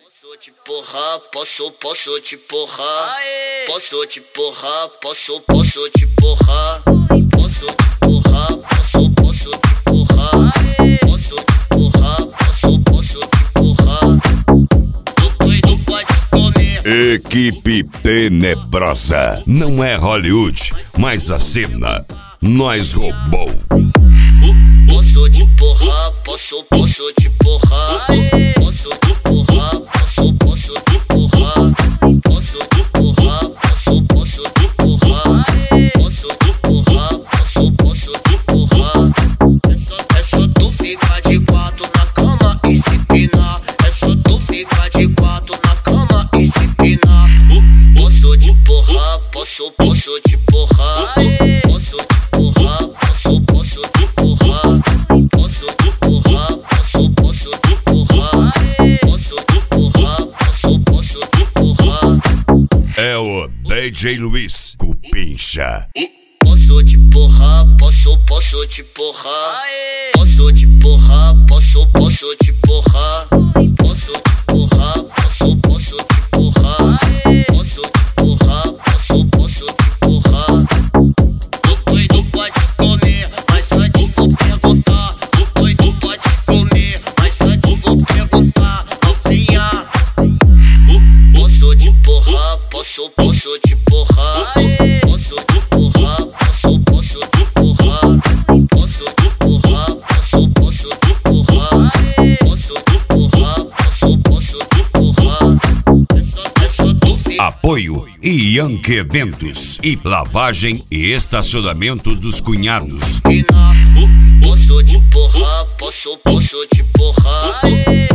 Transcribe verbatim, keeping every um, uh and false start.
Posso te porrar, posso, posso te porrar. Posso te porrar, posso, posso te porrar. Posso te porrar, posso, posso te porrar. Posso te porrar, posso, posso te porrar. O doido pode comer. Equipe Tenebrosa. Não é Hollywood, mas a cena nós roubou. Posso te porrar, posso, posso te porrar. Posso te porrar, posso, posso te porrar. Posso te porrar, posso, posso te porrar. Posso te porrar, posso, posso te porrar. É só, é só tu ficar de quatro na cama e se empinar. É só tu ficar de quatro na cama e se empinar. Posso te porrar, posso, posso te porrar. Posso te porrar, posso, posso te porrar. Posso te porrar, posso, posso te porrar. Posso te porrar, posso, posso te porrar. É o D J Luiz Cupincha. Posso te porrar, posso, posso te porrar. Posso te porrar, posso, posso te porrar. Posso te porrar, posso, posso te porrar. Posso te porrar, posso, posso te porrar. O doido pode comer, mas antes vou perguntar. O doido pode comer, mas antes vou perguntar. Novinha, posso te porrar, posso, posso te porrar. Posso te porrar, posso, posso te porrar. Posso te porrar, posso, posso te porrar. Posso te porrar, posso, posso te porrar. É só, é só tu ficar. Apoio Yankee Eventos e lavagem e estacionamento dos cunhados. Posso te porrar, posso, posso te porrar.